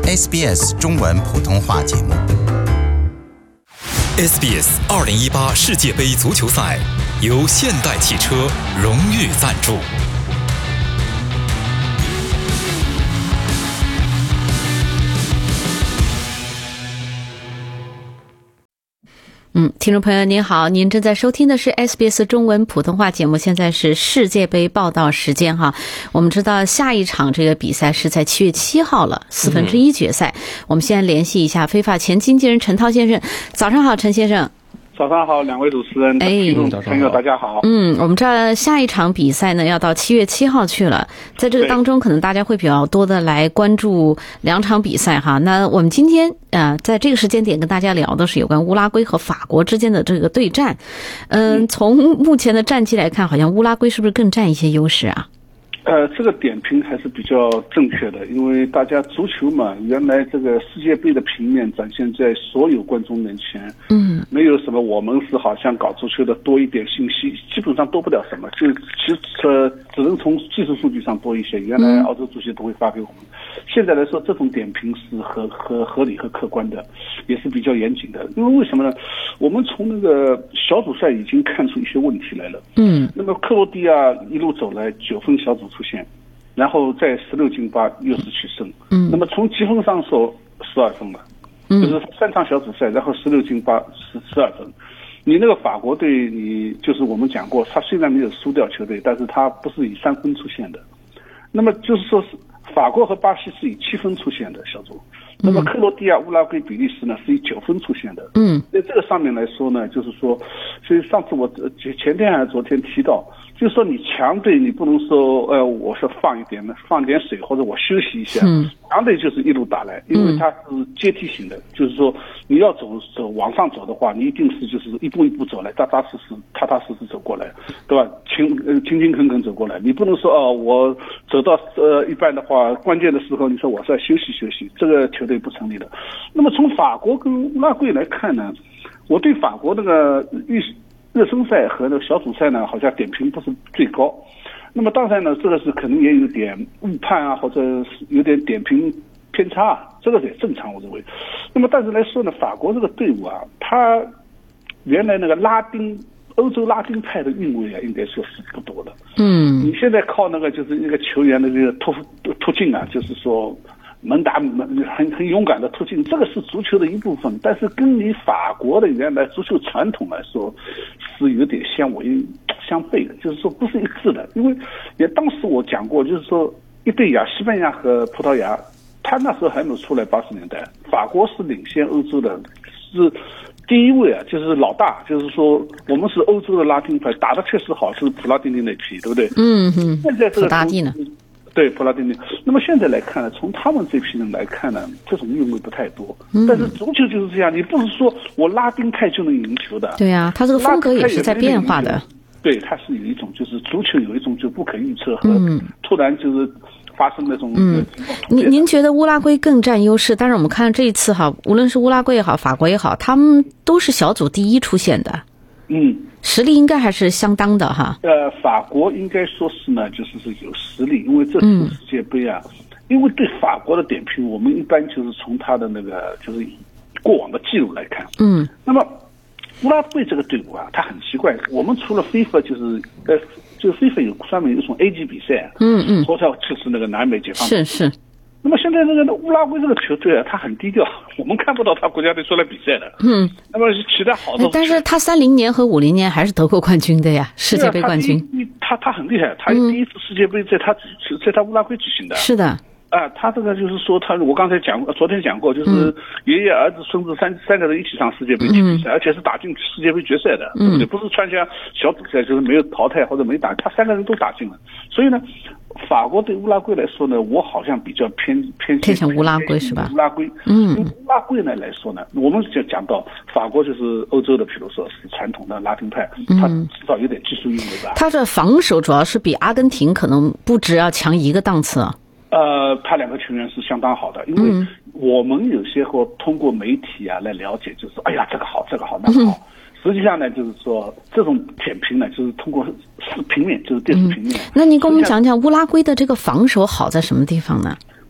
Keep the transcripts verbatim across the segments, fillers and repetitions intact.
S B S 中文普通话节目。 S B S 二零一八世界杯足球赛由现代汽车荣誉赞助。 嗯，听众朋友您好，您正在收听的是 S B S 中文普通话节目，现在是世界杯报道时间哈。我们知道下一场这个比赛是在七月七号了，四分之一决赛。嗯、我们先联系一下非法前经纪人陈涛先生。早上好，陈先生。 早上好，两位主持人，听众朋友大家好。 嗯，我们知道下一场比赛呢要到七月七号去了，在这个当中可能大家会比较多的来关注两场比赛哈。那我们今天呃在这个时间点跟大家聊的是有关乌拉圭和法国之间的这个对战。嗯，从目前的战绩来看，好像乌拉圭是不是更占一些优势啊？ 呃，这个点评还是比较正确的，因为大家足球嘛，原来这个世界杯的平面展现在所有观众面前，嗯，没有什么我们是好像搞足球的多一点信息，基本上多不了什么，就其实只能从技术数据上多一些。原来澳洲足协都会发给我们，现在来说这种点评是合合合理和客观的，也是比较严谨的。因为为什么呢？我们从那个小组赛已经看出一些问题来了，嗯，那么克罗地亚一路走来九分小组出现，然后在十六进八又是取胜，嗯，那么从积分上说十二分了，嗯，就是三场小组赛，然后十六进八十十二分。你那个法国队，你就是我们讲过，他虽然没有输掉球队，但是他不是以三分出现的，那么就是说是法国和巴西是以七分出现的小组，那么克罗地亚、乌拉圭、比利时呢是以九分出现的。嗯，在这个上面来说呢，就是说，所以上次我前天还是昨天提到，就是说你强队你不能说呃我是放一点放点水或者我休息一下，嗯，强队就是一路打来，因为它是阶梯型的，嗯、就是说你要走走往上走的话，你一定是就是一步一步走来，扎扎实实、踏踏实实走过来，对吧？勤呃勤勤恳恳走过来，你不能说哦我走到呃一半的话，关键的时候你说我是要休息休息，这个球队不成立的。那么从法国跟乌拉圭来看呢，我对法国那个预热身赛和那个小组赛呢，好像点评不是最高。那么当然呢，这个是可能也有点误判啊，或者有点点评偏差啊，这个也正常我认为。那么但是来说呢，法国这个队伍啊，它原来那个拉丁欧洲拉丁派的韵味啊，应该说是不多的。嗯，你现在靠那个就是一个球员的这个突突进啊，就是说猛打猛很很勇敢的突进，这个是足球的一部分，但是跟你法国的原来足球传统来说是有点相违相悖的，就是说不是一致的。因为也当时我讲过，就是说一对牙，西班牙和葡萄牙，他那时候还没有出来，八十年代法国是领先欧洲的，是第一位啊，就是老大，就是说我们是欧洲的拉丁派，打得确实好，是普拉蒂尼那批，对不对？嗯嗯。现在这个普拉蒂呢？对，普拉蒂尼。那么现在来看呢，从他们这批人来看呢，这种韵味不太多。嗯、但是足球就是这样，你不是说我拉丁派就能赢球的。 对啊，他这个风格也是在变化的。 对，它是有一种就是足球有一种就不可预测和突然就是发生那种。嗯， 您您觉得乌拉圭更占优势？但是我们看这一次哈，无论是乌拉圭也好，法国也好，他们都是小组第一出现的。嗯，实力应该还是相当的哈。 呃，法国应该说是呢，就是是有实力，因为这次世界杯啊，嗯、因为对法国的点评，我们一般就是从他的那个就是过往的记录来看。嗯，那么乌拉圭这个队伍啊，它很奇怪，我们除了 FIFA 就是呃，就 FIFA 有专门有一种 A 级比赛，嗯嗯，或者就是那个南美解放是是。 那么现在这个乌拉圭这个球队啊，他很低调，我们看不到他国家队出来比赛的。嗯，那么其他好的， 但是他三零年和五零年还是得过冠军的呀，世界杯冠军。 他他很厉害，他第一次世界杯在他、嗯、在他乌拉圭举行的。 是的。 啊，他这个就是说，他我刚才讲，昨天讲过，就是爷爷、儿子、孙子三三个人一起上世界杯去比赛，嗯、而且是打进世界杯决赛的，嗯、对不对？不是参加小组赛，就是没有淘汰或者没打，他三个人都打进了。所以呢，法国对乌拉圭来说呢，我好像比较偏偏偏向乌拉圭是吧？ 乌拉圭，嗯，乌拉圭呢来说呢，我们就讲到法国就是欧洲的，比如说是传统的拉丁派，他至少有点技术韵味吧。 他的防守主要是比阿根廷可能不止要强一个档次啊。 呃，他两个球员是相当好的，因为我们有些会通过媒体啊来了解，就是哎呀这个好，这个好，那个好。嗯、实际上呢，就是说这种点评呢，就是通过视平面，就是电视平面。 嗯、那您跟我们讲讲乌拉圭的这个防守好在什么地方呢？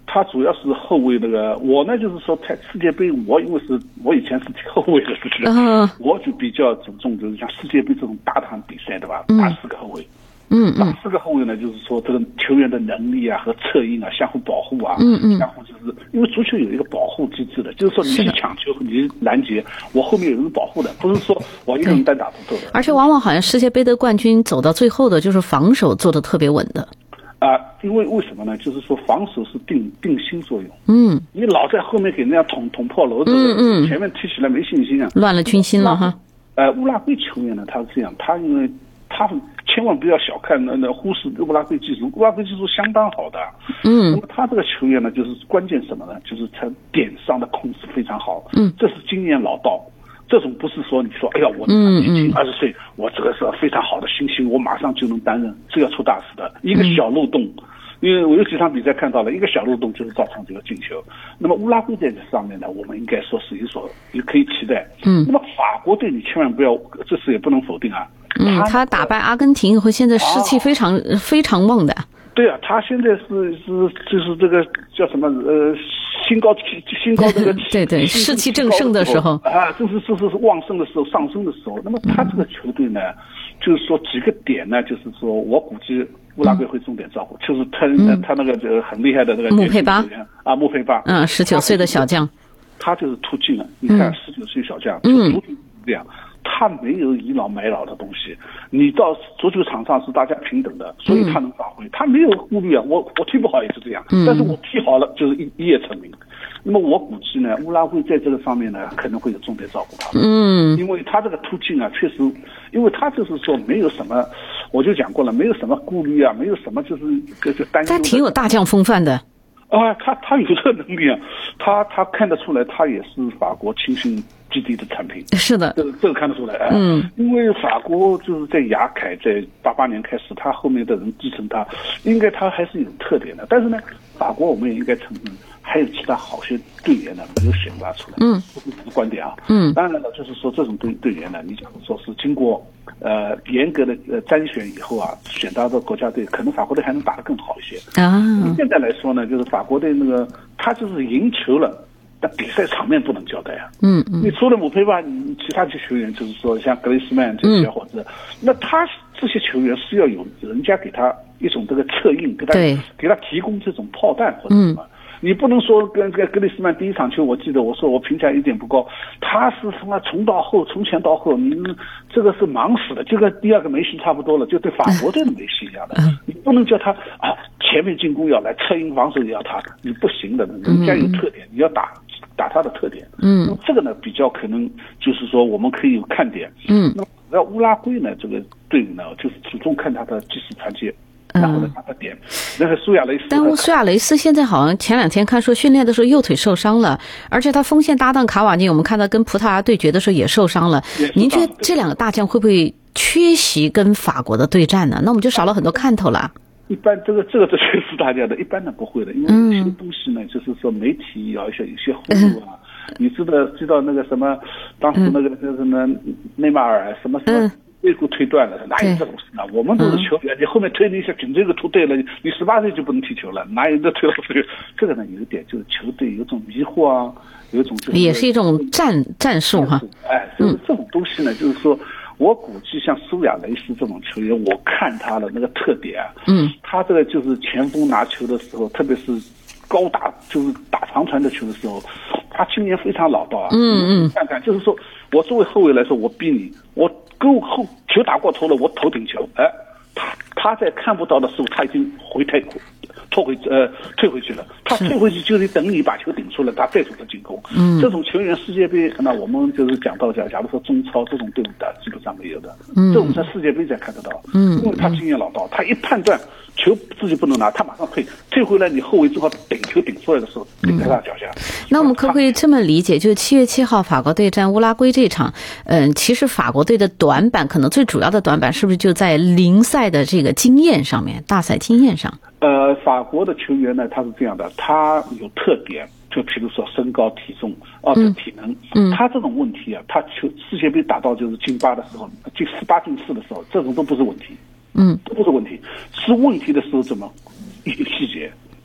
他主要是后卫那个，我呢就是说，在世界杯，我因为是我以前是踢后卫的，是不是？嗯，我就比较注重就是像世界杯这种大场比赛，对吧？打四个后卫，嗯打四个后卫呢，就是说这个球员的能力啊和策应啊，相互保护啊，嗯嗯，相互就是因为足球有一个保护机制的，就是说你去抢球，你拦截，我后面有人保护的，不是说我一个人单打独斗的。 而且往往好像世界杯的冠军走到最后的，就是防守做得特别稳的。 啊、呃，因为为什么呢？就是说防守是定定心作用。嗯，你老在后面给人家捅捅破娄子，嗯嗯，前面踢起来没信心啊， 乱了军心了哈。 呃，乌拉圭球员呢，他是这样，他因为他千万不要小看那那忽视乌拉圭技术，乌拉圭技术相当好的。嗯，那么他这个球员呢，就是关键什么呢？就是他点上的控制非常好。嗯，这是经验老道。这种不是说你说，哎呀，我年轻二十岁，我这个是非常好的新星，我马上就能担任，这要出大事的。一个小漏洞，因为我有几场比赛看到了，一个小漏洞就是造成这个进球。那么乌拉圭在这上面呢，我们应该说是有所也可以期待。嗯，那么法国队你千万不要，这次也不能否定啊。 嗯，他打败阿根廷以后，现在士气非常、啊、非常旺的。 对啊，他现在是是就是这个叫什么呃。新高新高这个对对士气正盛的时候啊，这是这是旺盛的时候上升的时候。那么他这个球队呢，就是说几个点呢，就是说我估计乌拉圭会重点照顾，就是他他那个呃很厉害的那个穆佩巴啊，穆佩巴， 嗯，十九岁的小将， 他就是突进了。你看十九岁小将，嗯，足球这样。他没有倚老卖老的东西，你到足球场上是大家平等的，所以他能发挥。嗯、他没有顾虑啊，我我踢不好也是这样，嗯、但是我踢好了就是一一夜成名。那么我估计呢，乌拉圭在这个方面呢可能会有重点照顾他。嗯，因为他这个突进啊，确实，因为他就是说没有什么，我就讲过了，没有什么顾虑啊，没有什么就是这个担忧。 他挺有大将风范的。 啊，他他有这个能力啊，他他看得出来，他也是法国青训基地的产品。 是的， 这个这个看得出来。哎、嗯，因为法国就是在雅凯在八八年开始，他后面的人继承他，应该他还是有特点的。但是呢，法国我们也应该承认，还有其他好些队员呢没有选拔出来。嗯，这是我的观点啊。嗯，当然了，就是说这种队队员呢，你假如说是经过呃严格的呃筛选以后啊，选到的国家队，可能法国队还能打得更好一些啊。现在来说呢，就是法国队那个他就是赢球了。但比赛场面不能交代啊！嗯嗯，你除了姆佩巴，你其他这些球员，就是说像格雷斯曼这些小伙子，嗯、那他这些球员是要有人家给他一种这个策应，给他给他提供这种炮弹或者什么。嗯、你不能说跟跟格雷斯曼第一场球，我记得我说我评价一点不高，他是什么从到后从前到后，你这个是忙死的，就跟第二个梅西差不多了，就对法国队的梅西一样的，嗯、你不能叫他啊前面进攻要来，策应防守也要他，你不行的，人家有特点，你要打。打他的特点，嗯，那么这个呢比较可能就是说我们可以有看点，嗯，那么那乌拉圭呢这个队伍呢就是注重看他的技术传接，然后呢他的点，那个苏亚雷斯， 但苏亚雷斯现在好像前两天看说训练的时候右腿受伤了，而且他锋线搭档卡瓦尼，我们看他跟葡萄牙对决的时候也受伤了。您觉得这两个大将会不会缺席跟法国的对战呢？那我们就少了很多看头了。 一般这个这个这确实大家的，一般的不会的，因为有些东西呢，嗯、就是说媒体要一些有些忽悠啊。嗯、你知道知道那个什么，当时那个那什么内马尔什么什么肋骨推断了，哪有这种事呢？我们都是球员，你后面推了一下颈椎给突对了，你十八岁就不能踢球了，哪有这推到这个？这个呢有一点就是球队有种迷惑啊，有一种就是也是一种战战术哈。 哎，就是这种东西呢，就是说。我估计像苏亚雷斯这种球员，我看他的那个特点啊，嗯，他这个就是前锋拿球的时候，特别是高打，就是打长传的球的时候，他今年非常老道啊，嗯嗯，看看，就是说我作为后卫来说，我逼你，我够后球打过头了，我头顶球，哎，他他在看不到的时候，他已经回退拖回呃退回去了，他退回去就得等你把球顶出来，他再组织进攻。嗯，这种球员世界杯，那我们就是讲到讲，假如说中超这种队伍的基本上没有的，嗯，这种在世界杯才看得到。嗯，因为他经验老道，他一判断球自己不能拿，他马上退，退回来你后卫正好顶球顶出来的时候，顶在他脚下。 那我们可不可以这么理解，就是七月七号法国对战乌拉圭这场，嗯，其实法国队的短板，可能最主要的短板是不是就在临赛的这个经验上面，大赛经验上？ 呃，法国的球员呢，他是这样的，他有特点，就比如说身高、体重啊，这体能，嗯，他这种问题啊，他球世界杯打到就是进八的时候，进十八进四的时候，这种都不是问题，嗯，都不是问题，是问题的时候怎么一个细节，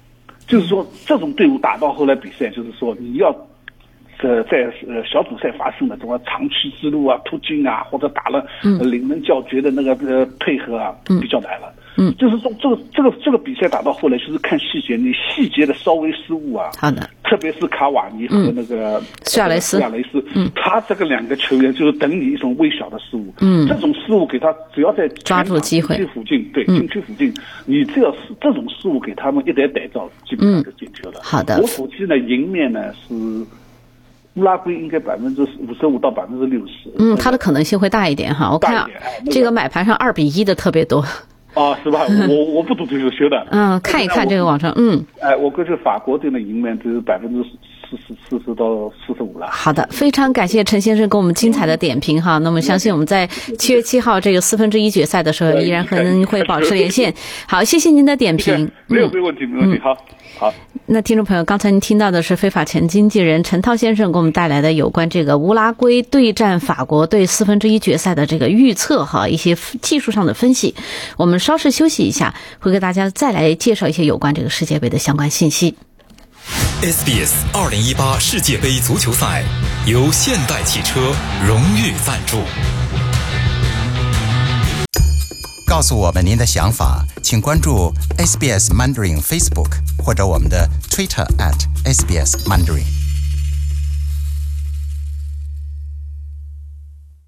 就是说这种队伍打到后来比赛，就是说你要。呃，在呃小组赛发生的什么长驱直入啊、突进啊，或者打了呃临门叫绝的那个呃配合啊，比较难了。嗯，就是说这个这个这个比赛打到后来，就是看细节，你细节的稍微失误啊， 好的， 特别是卡瓦尼和那个苏亚雷斯， 苏亚雷斯，嗯，他这个两个球员就是等你一种微小的失误，嗯，这种失误给他只要在抓住机会， 禁区附近，对，禁区附近，你只要是这种失误给他们一点逮到，基本上就进球了。 好的， 我估计呢，赢面呢是。乌拉圭应该百分之五十五到百分之六十， 嗯，它的可能性会大一点哈。我看这个买盘上二比一的特别多。 啊，是吧？我我不读足球学的。 嗯，看一看这个网上，嗯。 哎，我估计法国队的赢面就是百分之四十四十到四十五了。 好的，非常感谢陈先生给我们精彩的点评哈。那么相信我们在七月七号这个四分之一决赛的时候，依然和您会保持连线。好，谢谢您的点评。 没有没有问题，没问题。好，好。 那听众朋友，刚才您听到的是非法前经纪人陈涛先生给我们带来的有关这个乌拉圭对战法国队四分之一决赛的这个预测哈，一些技术上的分析。我们稍事休息一下，会给大家再来介绍一些有关这个世界杯的相关信息。 S B S 二零一八世界杯足球赛由现代汽车荣誉赞助。 告诉我们您的想法，请关注 S B S Mandarin Facebook 或者我们的 Twitter at S B S Mandarin。